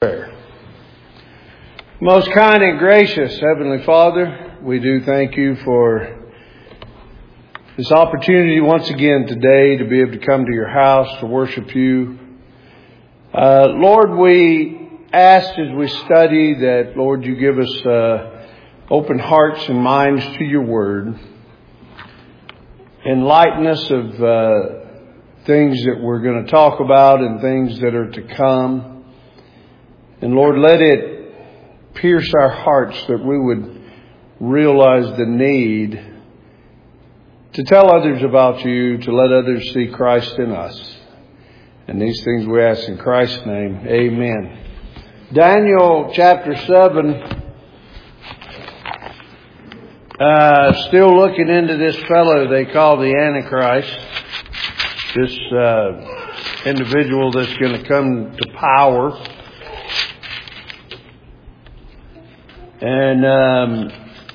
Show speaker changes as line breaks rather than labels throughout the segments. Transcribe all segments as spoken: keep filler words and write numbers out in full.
Prayer. Most kind and gracious Heavenly Father, we do thank you for this opportunity once again today to be able to come to your house to worship you. Uh, Lord, we ask as we study that, Lord, you give us uh, open hearts and minds to your word. Enlighten us of uh, things that we're going to talk about and things that are to come. And Lord, let it pierce our hearts that we would realize the need to tell others about you, to let others see Christ in us. And these things we ask in Christ's name. Amen. Daniel chapter seven. Uh, still looking into this fellow they call the Antichrist. This uh, individual that's going to come to power. And um,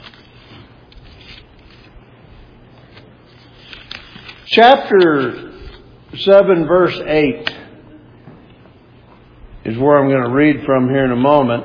chapter seven, verse eight is where I'm going to read from here in a moment.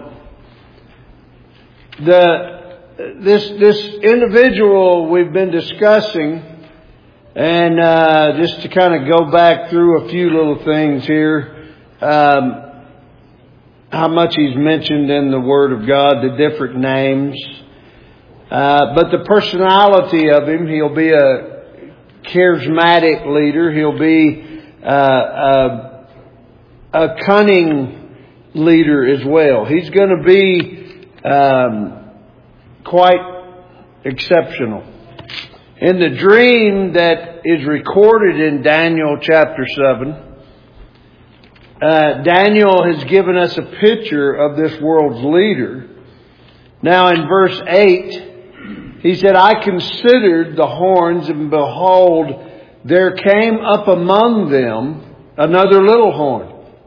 The this this individual we've been discussing, and uh, just to kind of go back through a few little things here. Um, how much he's mentioned in the Word of God, the different names. Uh, but the personality of him, he'll be a charismatic leader. He'll be uh, a, a cunning leader as well. He's going to be um, quite exceptional. In the dream that is recorded in Daniel chapter seven, Uh, Daniel has given us a picture of this world's leader. Now in verse eight, he said, I considered the horns, and behold, there came up among them another little horn,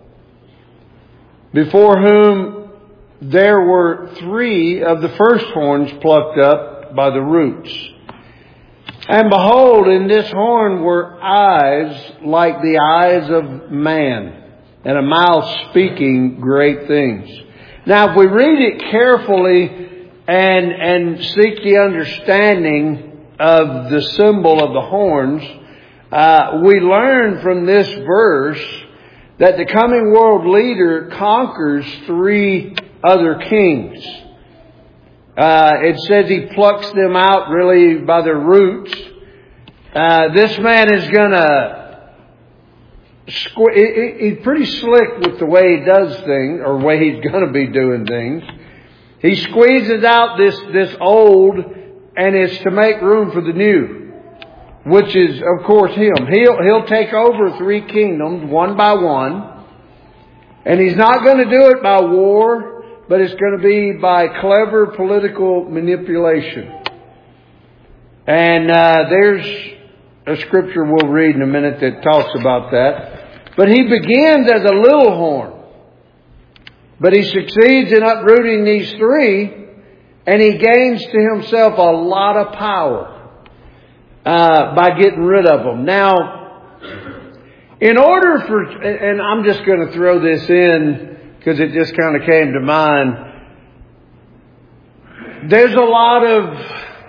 before whom there were three of the first horns plucked up by the roots. And behold, in this horn were eyes like the eyes of man, and a mouth speaking great things. Now, if we read it carefully and and seek the understanding of the symbol of the horns, uh, we learn from this verse that the coming world leader conquers three other kings. Uh, it says he plucks them out really by their roots. Uh, this man is going to He's pretty slick with the way he does things, or way he's going to be doing things. He squeezes out this, this old, and it's to make room for the new, which is, of course, him. He'll, he'll take over three kingdoms, one by one. And he's not going to do it by war, but it's going to be by clever political manipulation. And uh, there's a scripture we'll read in a minute that talks about that. But he begins as a little horn. But he succeeds in uprooting these three, and he gains to himself a lot of power uh, by getting rid of them. Now, in order for, and I'm just going to throw this in because it just kind of came to mind. There's a lot of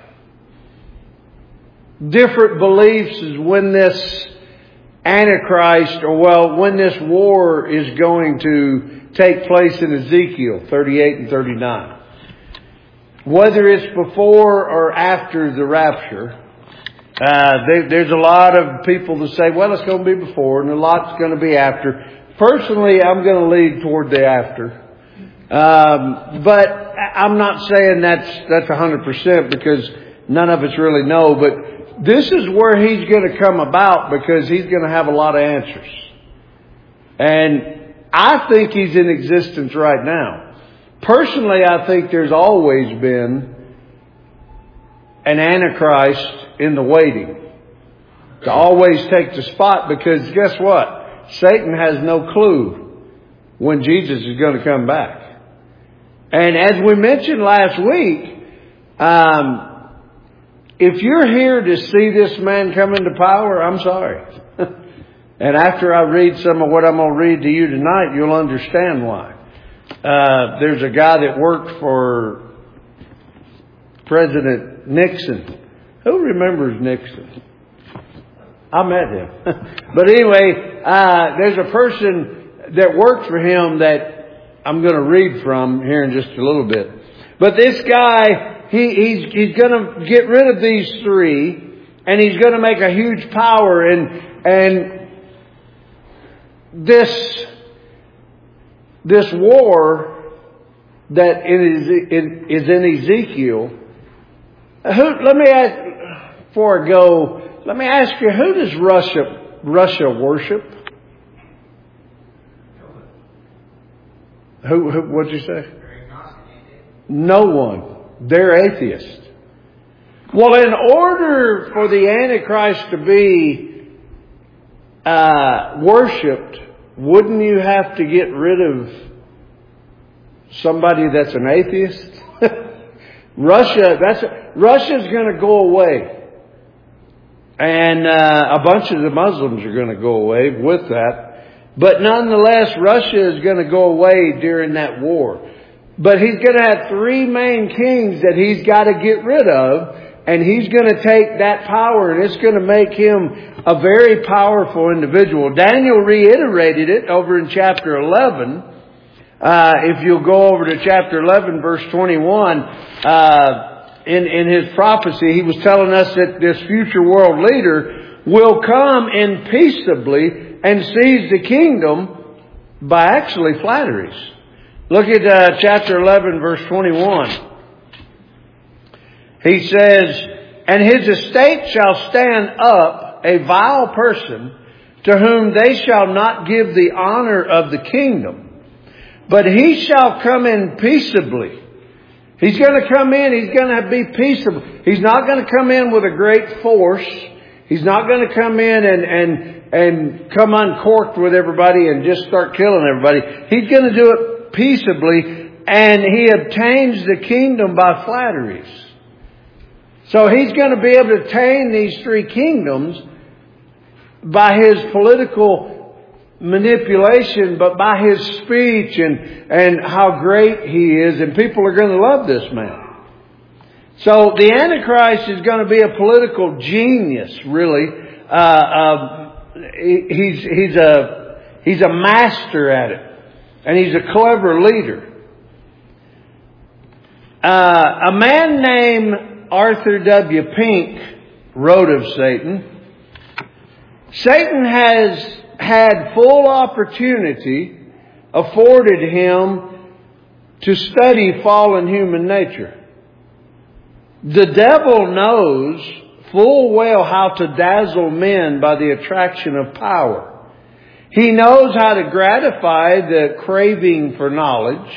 different beliefs as when this Antichrist, or well, when this war is going to take place in Ezekiel thirty-eight and thirty-nine. Whether it's before or after the rapture, uh, there, there's a lot of people that say, well, it's going to be before and a lot's going to be after. Personally, I'm going to lead toward the after. Um, but I'm not saying that's, that's one hundred percent because none of us really know, but this is where he's going to come about because he's going to have a lot of answers. And I think he's in existence right now. Personally, I think there's always been an Antichrist in the waiting to always take the spot, because guess what? Satan has no clue when Jesus is going to come back. And as we mentioned last week, um, if you're here to see this man come into power, I'm sorry. And after I read some of what I'm going to read to you tonight, you'll understand why. Uh, there's a guy that worked for President Nixon. Who remembers Nixon? I met him. But anyway, uh, there's a person that worked for him that I'm going to read from here in just a little bit. But this guy, he, he's, he's going to get rid of these three, and he's going to make a huge power. And, and this, this war that is in, is in Ezekiel, who, let me ask, before I go, let me ask you, who does Russia, Russia worship? Who, who, what'd you say? No one. They're atheists. Well, in order for the Antichrist to be uh, worshipped, wouldn't you have to get rid of somebody that's an atheist? Russia, that's Russia's going to go away. And uh, a bunch of the Muslims are going to go away with that. But nonetheless, Russia is going to go away during that war. But he's going to have three main kings that he's got to get rid of. And he's going to take that power, and it's going to make him a very powerful individual. Daniel reiterated it over in chapter eleven. Uh, if you'll go over to chapter eleven, verse twenty-one, uh, In, in his prophecy, he was telling us that this future world leader will come in peaceably and seize the kingdom by actually flatteries. Look at uh, chapter eleven, verse twenty-one. He says, "And his estate shall stand up a vile person to whom they shall not give the honor of the kingdom, but he shall come in peaceably." He's going to come in, he's going to be peaceable. He's not going to come in with a great force. He's not going to come in and, and, and come uncorked with everybody and just start killing everybody. He's going to do it peaceably, and he obtains the kingdom by flatteries. So he's going to be able to obtain these three kingdoms by his political manipulation, but by his speech and, and how great he is. And people are going to love this man. So the Antichrist is going to be a political genius, really. Uh, uh, he's, he's a, he's a master at it. And he's a clever leader. Uh, a man named Arthur W. Pink wrote of Satan. Satan has had full opportunity afforded him to study fallen human nature. The devil knows full well how to dazzle men by the attraction of power. He knows how to gratify the craving for knowledge.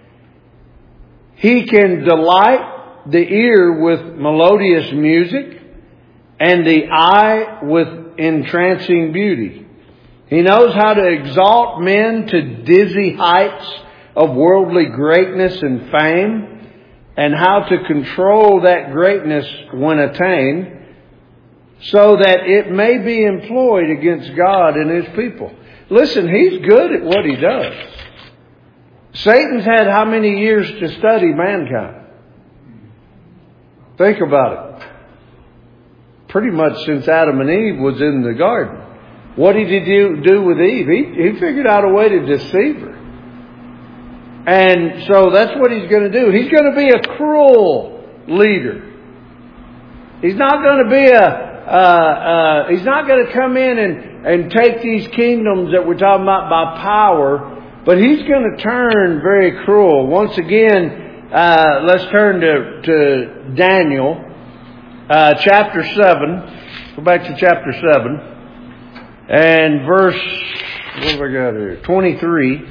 He can delight the ear with melodious music and the eye with entrancing beauty. He knows how to exalt men to dizzy heights of worldly greatness and fame, and how to control that greatness when attained, so that it may be employed against God and His people. Listen, he's good at what he does. Satan's had how many years to study mankind? Think about it. Pretty much since Adam and Eve was in the garden. What did he do, do with Eve? He, he figured out a way to deceive her. And so that's what he's going to do. He's going to be a cruel leader. He's not going to be a, uh, uh, he's not going to come in and, and take these kingdoms that we're talking about by power, but he's going to turn very cruel. Once again, uh, let's turn to, to Daniel, uh, chapter seven. Go back to chapter seven. And verse, what have I got here? twenty-three.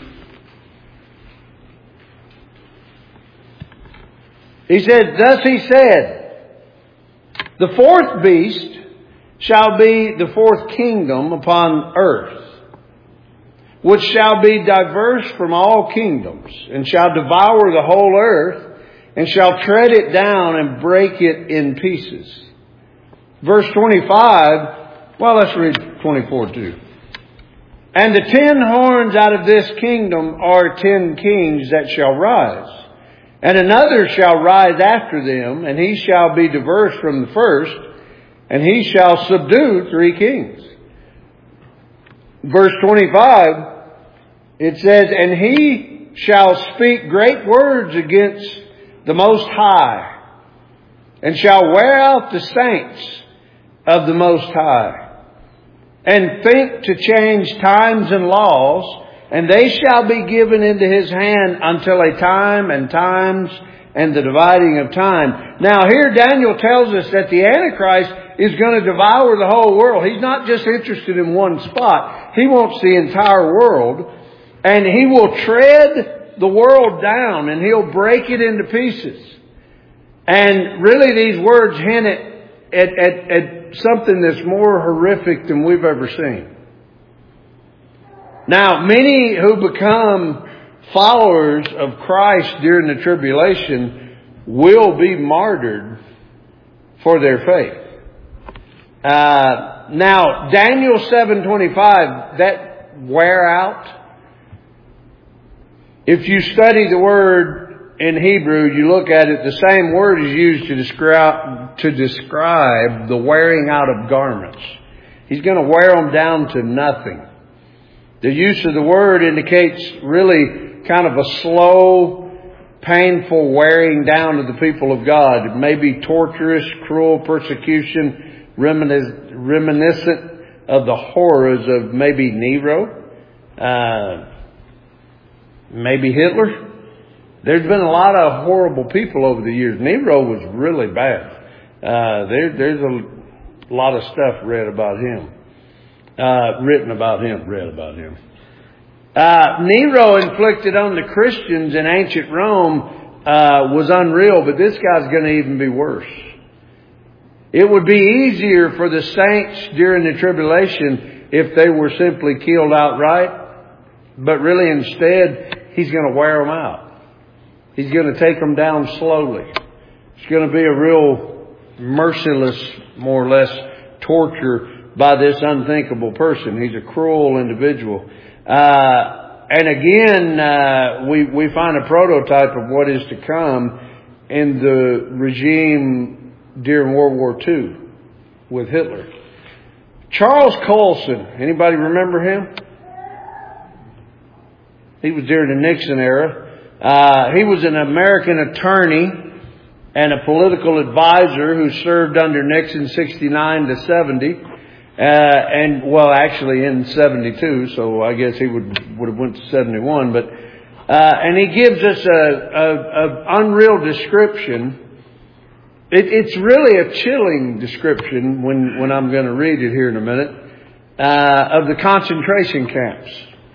He said, "Thus he said, the fourth beast shall be the fourth kingdom upon earth, which shall be diverse from all kingdoms, and shall devour the whole earth, and shall tread it down and break it in pieces." Verse twenty-five, well, let's read twenty-four too. And the ten horns out of this kingdom are ten kings that shall rise. And another shall rise after them, and he shall be diverse from the first, and he shall subdue three kings. Verse twenty-five, it says, and he shall speak great words against the Most High, and shall wear out the saints of the Most High, and think to change times and laws, and they shall be given into his hand until a time and times and the dividing of time. Now here Daniel tells us that the Antichrist is going to devour the whole world. He's not just interested in one spot. He wants the entire world. And he will tread the world down, and he'll break it into pieces. And really these words hint at, at, at, at something that's more horrific than we've ever seen. Now, many who become followers of Christ during the tribulation will be martyred for their faith. Uh, now, Daniel seven twenty-five, that wear out. If you study the word in Hebrew, you look at it, the same word is used to describe, to describe the wearing out of garments. He's going to wear them down to nothing. The use of the word indicates really kind of a slow, painful wearing down of the people of God. It may be torturous, cruel persecution, reminis- reminiscent of the horrors of maybe Nero, uh, maybe Hitler. There's been a lot of horrible people over the years. Nero was really bad. Uh, there, there's a lot of stuff read about him. Uh, written about him, read about him. Uh, Nero inflicted on the Christians in ancient Rome uh, was unreal, but this guy's going to even be worse. It would be easier for the saints during the tribulation if they were simply killed outright, but really instead, he's going to wear them out. He's going to take them down slowly. It's going to be a real merciless, more or less, torture by this unthinkable person. He's a cruel individual. Uh, and again, uh, we, we find a prototype of what is to come in the regime during World War Two with Hitler. Charles Colson, anybody remember him? He was during the Nixon era. Uh, he was an American attorney and a political advisor who served under Nixon sixty-nine to seventy. Uh, and, well, actually in seventy-two, so I guess he would, would have went to seventy-one, but, uh, and he gives us a, a, a unreal description. It, it's really a chilling description when, when I'm going to read it here in a minute, uh, of the concentration camps.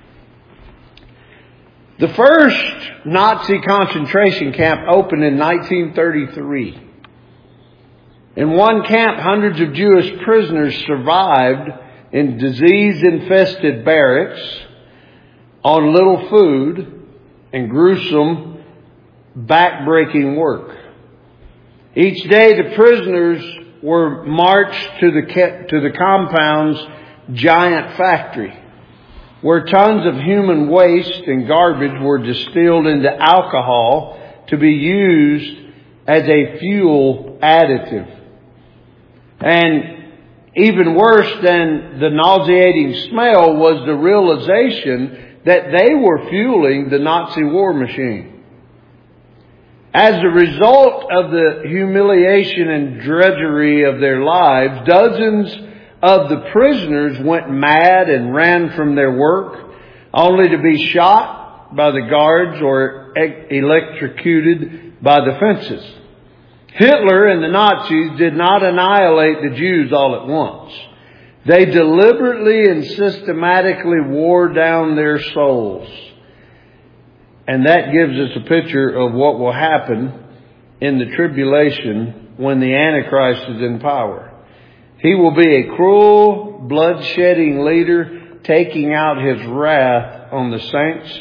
The first Nazi concentration camp opened in nineteen thirty-three. In one camp, hundreds of Jewish prisoners survived in disease-infested barracks on little food and gruesome, back-breaking work. Each day, the prisoners were marched to the to the compound's giant factory, where tons of human waste and garbage were distilled into alcohol to be used as a fuel additive. And even worse than the nauseating smell was the realization that they were fueling the Nazi war machine. As a result of the humiliation and drudgery of their lives, dozens of the prisoners went mad and ran from their work, only to be shot by the guards or electrocuted by the fences. Hitler and the Nazis did not annihilate the Jews all at once. They deliberately and systematically wore down their souls. And that gives us a picture of what will happen in the tribulation when the Antichrist is in power. He will be a cruel, blood-shedding leader, taking out his wrath on the saints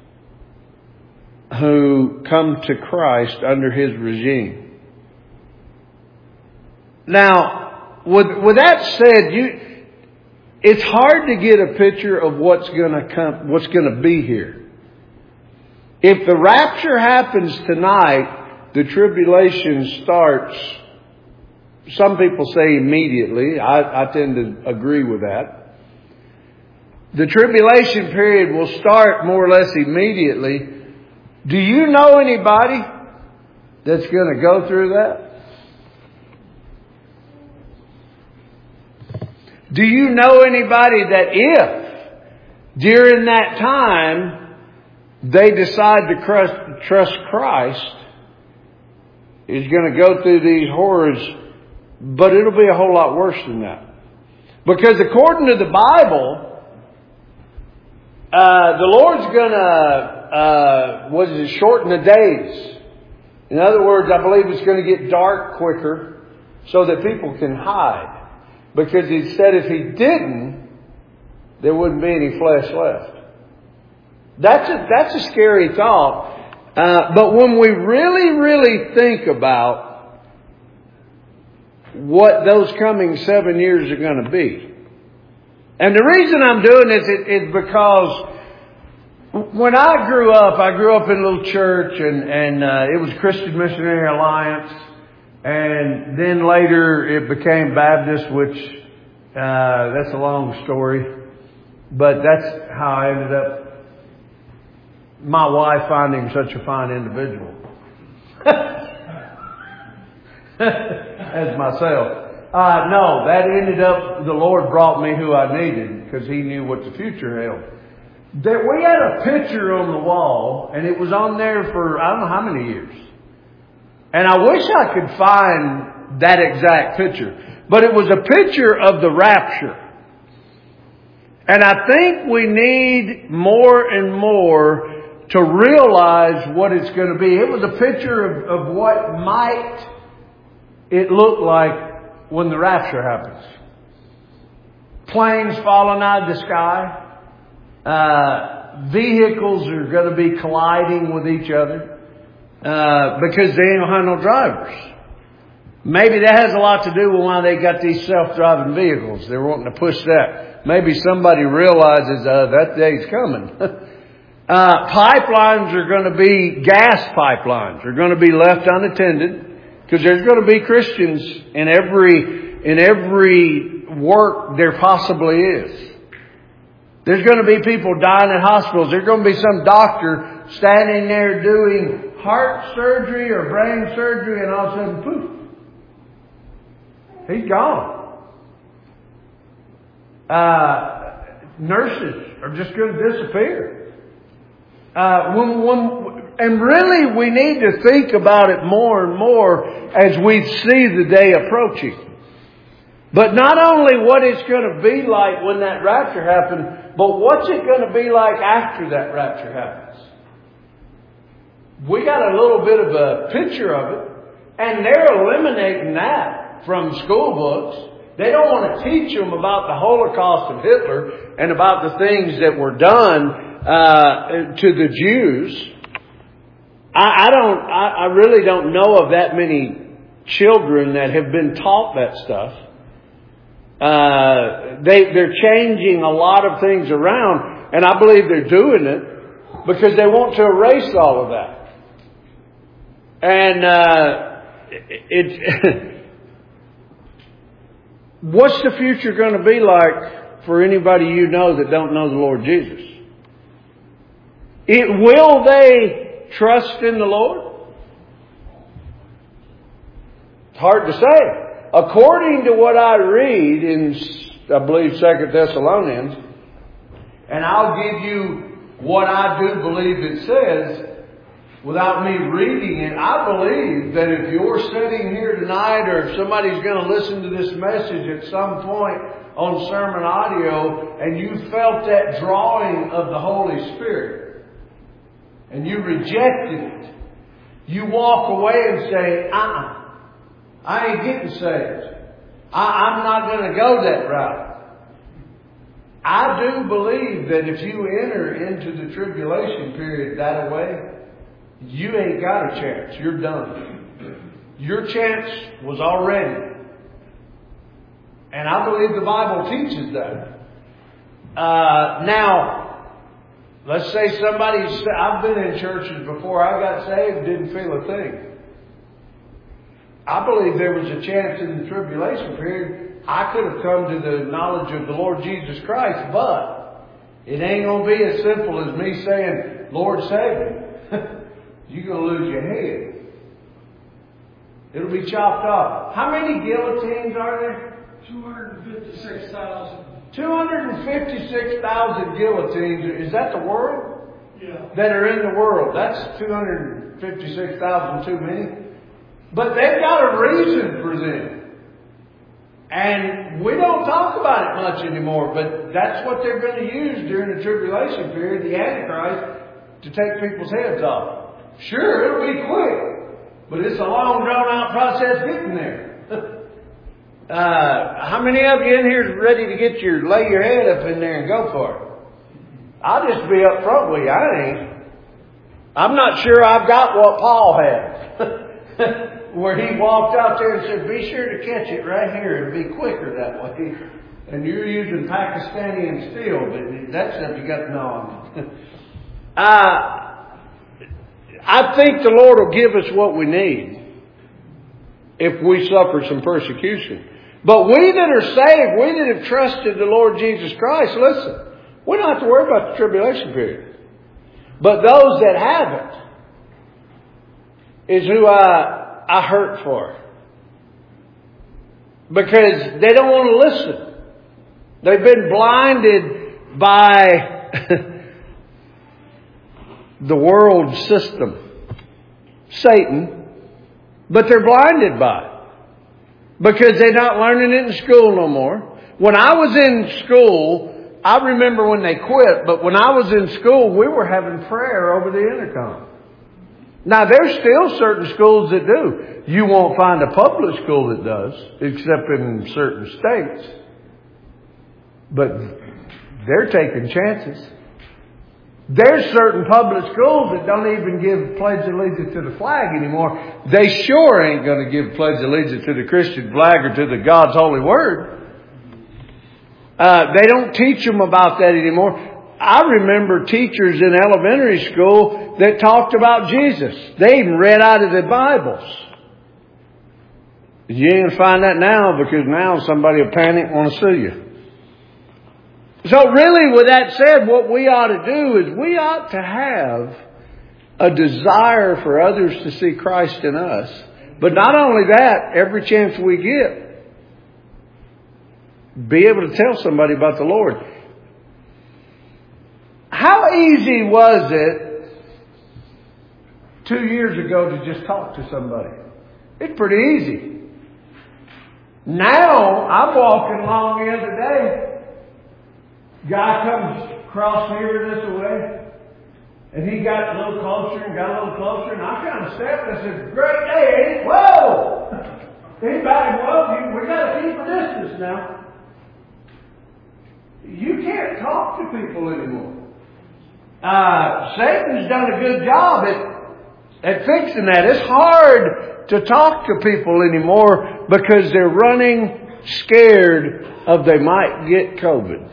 who come to Christ under his regime. Now, with, with that said, you, it's hard to get a picture of what's going to come, what's going to be here. If the rapture happens tonight, the tribulation starts. Some people say immediately. I, I tend to agree with that. The tribulation period will start more or less immediately. Do you know anybody that's going to go through that? Do you know anybody that if during that time they decide to trust, trust Christ is going to go through these horrors, but it'll be a whole lot worse than that? Because according to the Bible, uh, the Lord's going to, uh, what is it, shorten the days. In other words, I believe it's going to get dark quicker so that people can hide. Because He said if He didn't, there wouldn't be any flesh left. That's a, that's a scary thought. Uh, but when we really, really think about what those coming seven years are going to be. And the reason I'm doing this is, is because when I grew up, I grew up in a little church and, and uh, it was Christian Missionary Alliance. And then later it became Baptist, which uh, that's a long story. But that's how I ended up, my wife finding such a fine individual. As myself. Uh, no, that ended up, the Lord brought me who I needed because He knew what the future held. That we had a picture on the wall and it was on there for I don't know how many years. And I wish I could find that exact picture. But it was a picture of the rapture. And I think we need more and more to realize what it's going to be. It was a picture of, of what might it look like when the rapture happens. Planes falling out of the sky. Uh, vehicles are going to be colliding with each other. Uh, because they don't have no drivers. Maybe that has a lot to do with why they got these self-driving vehicles. They're wanting to push that. Maybe somebody realizes uh, that day's coming. uh, pipelines are going to be, gas pipelines are going to be left unattended because there's going to be Christians in every, in every work there possibly is. There's going to be people dying in hospitals. There's going to be some doctor standing there doing heart surgery or brain surgery, and all of a sudden, poof, he's gone. Uh, nurses are just going to disappear. Uh, when, when, and really, we need to think about it more and more as we see the day approaching. But not only what it's going to be like when that rapture happens, but what's it going to be like after that rapture happens. We got a little bit of a picture of it, and they're eliminating that from school books. They don't want to teach them about the Holocaust of Hitler and about the things that were done uh, to the Jews. I, I don't. I, I really don't know of that many children that have been taught that stuff. Uh, they they're changing a lot of things around, and I believe they're doing it because they want to erase all of that. And uh, it, what's the future going to be like for anybody you know that don't know the Lord Jesus? It, will they trust in the Lord? It's hard to say. According to what I read in, I believe, Second Thessalonians, and I'll give you what I do believe it says, without me reading it. I believe that if you're sitting here tonight or if somebody's going to listen to this message at some point on sermon audio and you felt that drawing of the Holy Spirit and you rejected it, you walk away and say, uh-uh, I ain't getting saved. I, I'm not going to go that route. I do believe that if you enter into the tribulation period that way, you ain't got a chance. You're done. Your chance was already. And I believe the Bible teaches that. Uh, now, let's say somebody, I've been in churches before I got saved, didn't feel a thing. I believe there was a chance in the tribulation period I could have come to the knowledge of the Lord Jesus Christ, but it ain't going to be as simple as me saying, Lord, save me. You're going to lose your head. It'll be chopped off. How many guillotines are there?
two hundred fifty-six thousand.
two hundred fifty-six thousand guillotines. Is that the world?
Yeah.
That are in the world. That's two hundred fifty-six thousand too many. But they've got a reason for them. And we don't talk about it much anymore, but that's what they're going to use during the tribulation period, the Antichrist, to take people's heads off. Sure, it'll be quick, but it's a long, drawn-out process getting there. uh, how many of you in here is ready to get your, lay your head up in there and go for it? I'll just be up front with you. I ain't. I'm not sure I've got what Paul had. Where he walked out there and said, be sure to catch it right here. It'll be quicker that way. And you're using Pakistani and steel, but that's stuff you got to know. uh, I think the Lord will give us what we need if we suffer some persecution. But we that are saved, we that have trusted the Lord Jesus Christ, listen, we don't have to worry about the tribulation period. But those that haven't is who I... I hurt for. Because they don't want to listen. They've been blinded by the world system. Satan. But they're blinded by it. Because they're not learning it in school no more. When I was in school, I remember when they quit, but when I was in school, we were having prayer over the intercom. Now, there's still certain schools that do. You won't find a public school that does, except in certain states. But they're taking chances. There's certain public schools that don't even give Pledge Allegiance to the flag anymore. They sure ain't going to give Pledge Allegiance to the Christian flag or to the God's holy word. Uh, they don't teach them about that anymore. I remember teachers in elementary school that talked about Jesus. They even read out of the Bibles. You ain't going to find that now, because now somebody will panic and want to sue you. So really, with that said, what we ought to do is we ought to have a desire for others to see Christ in us. But not only that, every chance we get, be able to tell somebody about the Lord. How easy was it two years ago to just talk to somebody? It's pretty easy. Now, I'm walking along the other day. Guy comes across here this way. And he got a little closer and got a little closer. And I kind of stepped and I said, great day, ain't it? Whoa! Anybody, well, we got to keep a distance now. You can't talk to people anymore. Uh, Satan's done a good job at, at fixing that. It's hard to talk to people anymore because they're running scared of they might get COVID.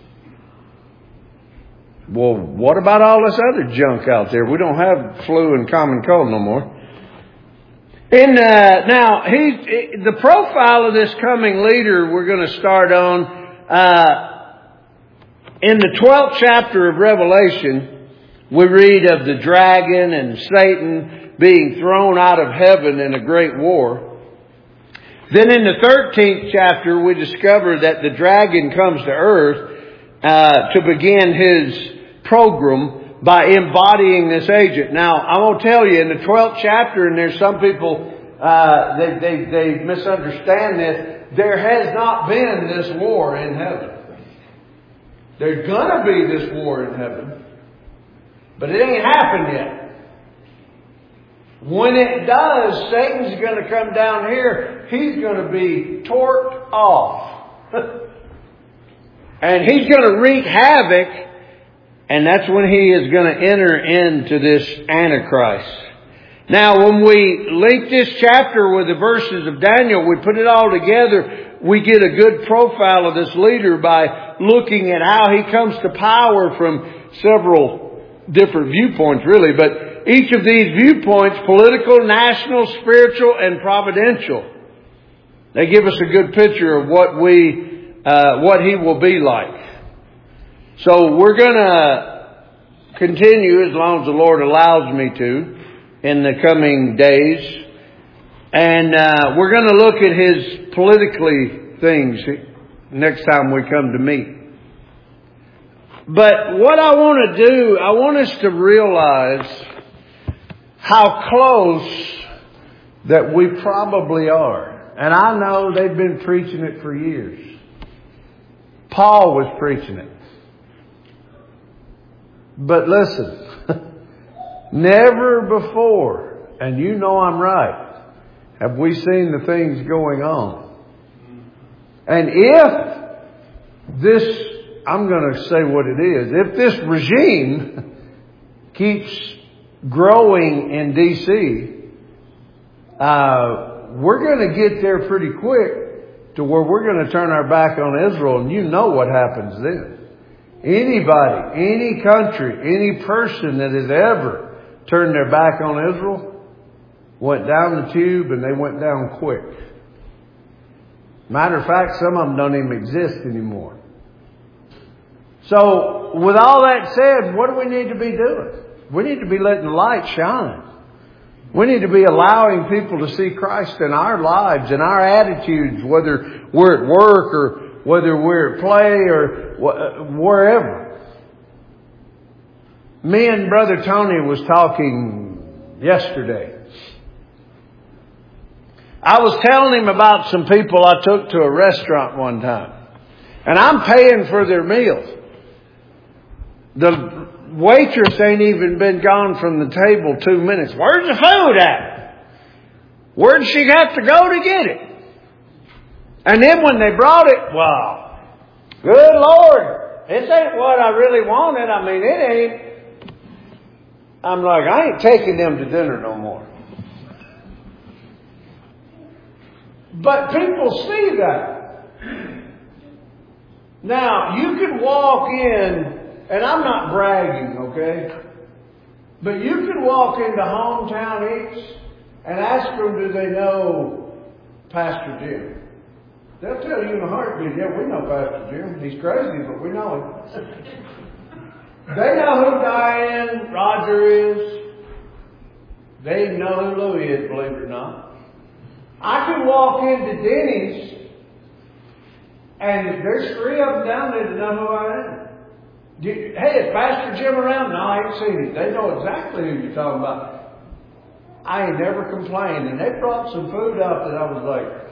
Well, what about all this other junk out there? We don't have flu and common cold no more. And uh, now, he, the profile of this coming leader we're going to start on. Uh, in the twelfth chapter of Revelation, we read of the dragon and Satan being thrown out of heaven in a great war. Then in the thirteenth chapter, we discover that the dragon comes to earth uh, to begin his program by embodying this agent. Now, I'm going to tell you, in the twelfth chapter, and there's some people, uh, they, they, they misunderstand this, there has not been this war in heaven. There's going to be this war in heaven, but it ain't happened yet. When it does, Satan's going to come down here. He's going to be torqued off. And he's going to wreak havoc. And that's when he is going to enter into this Antichrist. Now, when we link this chapter with the verses of Daniel, we put it all together, we get a good profile of this leader by by looking at how he comes to power from several different viewpoints, really. But each of these viewpoints, political, national, spiritual, and providential, they give us a good picture of what we, uh, what he will be like. So we're going to continue, as long as the Lord allows me to, in the coming days. And uh, we're going to look at his politically things next time we come to meet. But what I want to do, I want us to realize how close that we probably are. And I know they've been preaching it for years. Paul was preaching it. But listen, never before, and you know I'm right, have we seen the things going on. And if this, I'm going to say what it is, if this regime keeps growing in D C, uh, we're going to get there pretty quick to where we're going to turn our back on Israel, and you know what happens then. Anybody, any country, any person that has ever turned their back on Israel went down the tube, and they went down quick. Matter of fact, some of them don't even exist anymore. So, with all that said, what do we need to be doing? We need to be letting the light shine. We need to be allowing people to see Christ in our lives, in our attitudes, whether we're at work or whether we're at play or wherever. Me and Brother Tony was talking yesterday. I was telling him about some people I took to a restaurant one time. And I'm paying for their meals. The waitress ain't even been gone from the table two minutes. Where's the food at? Where'd she have to go to get it? And then when they brought it, wow, good Lord, this ain't what I really wanted. I mean, it ain't. I'm like, I ain't taking them to dinner no more. But people see that. Now, you can walk in, and I'm not bragging, okay? But you can walk into Hometown Eats and ask them, do they know Pastor Jim? They'll tell you in a heartbeat, yeah, we know Pastor Jim. He's crazy, but we know him. They know who Diane Roger is. They know who Louie is, believe it or not. I can walk into Denny's, and there's three of them down there that know who I am. Hey, is Pastor Jim around? No, I ain't seen him. They know exactly who you're talking about. I ain't never complained. And they brought some food out that I was like,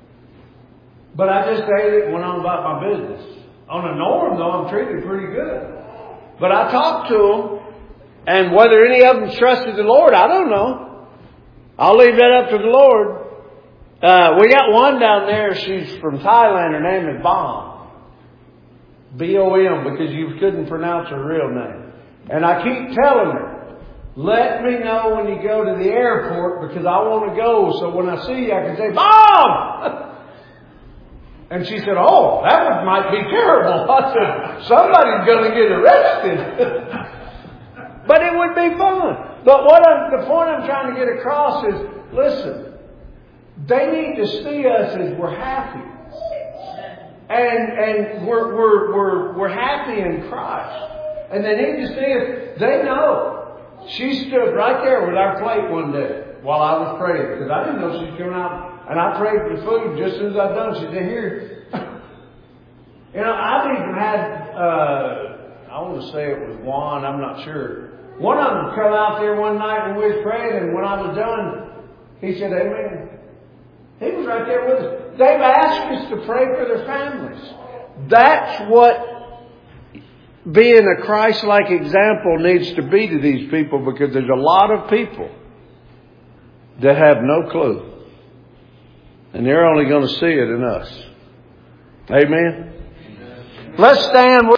but I just ate it and went on about my business. On a norm, though, I'm treated pretty good. But I talked to them, and whether any of them trusted the Lord, I don't know. I'll leave that up to the Lord. Uh, we got one down there. She's from Thailand. Her name is Bom. B O M, because you couldn't pronounce her real name. And I keep telling her, let me know when you go to the airport, because I want to go. So when I see you, I can say, Bom! And she said, oh, that one might be terrible. I said, somebody's going to get arrested. But it would be fun. But what I'm, the point I'm trying to get across is, listen, they need to see us as we're happy. And and we're we're we're we're happy in Christ. And they need to see us. They know. She stood right there with our plate one day while I was praying, because I didn't know she was coming out. And I prayed for the food just as I'd done. She said, here. You know, I've even had, uh, I want to say it was Juan, I'm not sure. One of them come out there one night when we was praying, and when I was done, he said, amen. He was right there with us. They've asked us to pray for their families. That's what being a Christ-like example needs to be to these people, because there's a lot of people that have no clue. And they're only going to see it in us. Amen? Amen. Let's stand.